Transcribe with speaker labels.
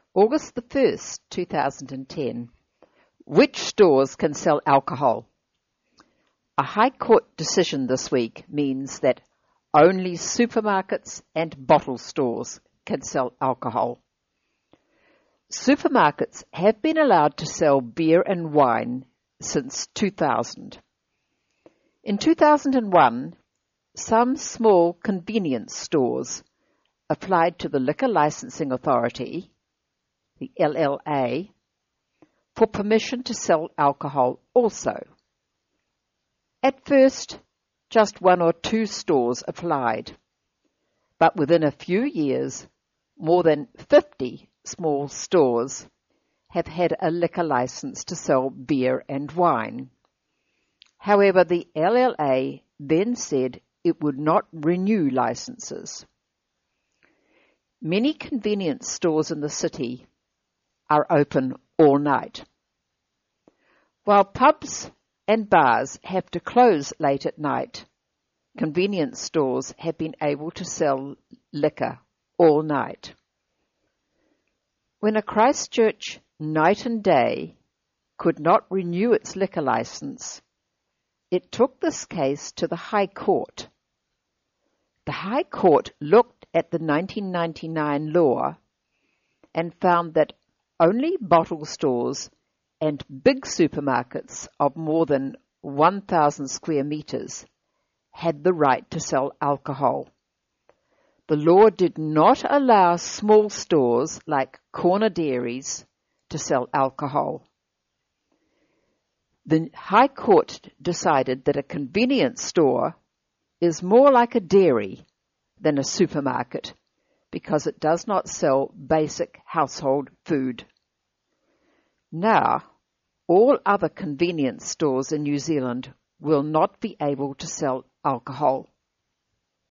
Speaker 1: August the 1st, 2010. Which stores can sell alcohol? A High Court decision this week means that only supermarkets and bottle stores can sell alcohol. Supermarkets have been allowed to sell beer and wine since 2000. In 2001, some small convenience stores applied to the Liquor Licensing Authority, the LLA, for permission to sell alcohol also. At first, just 1 or 2 stores applied, but within a few years, more than 50 small stores have had a liquor license to sell beer and wine. However, the LLA then said it would not renew licenses. Many convenience stores in the city are open all night. While pubs and bars have to close late at night, convenience stores have been able to sell liquor all night. When a Christchurch Night and Day could not renew its liquor license, it took this case to the High Court. The High Court looked at the 1999 law and found that only bottle stores and big supermarkets of more than 1,000 square meters had the right to sell alcohol. The law did not allow small stores like corner dairies to sell alcohol. The High Court decided that a convenience store is more like a dairy than a supermarket because it does not sell basic household food. Now, all other convenience stores in New Zealand will not be able to sell alcohol.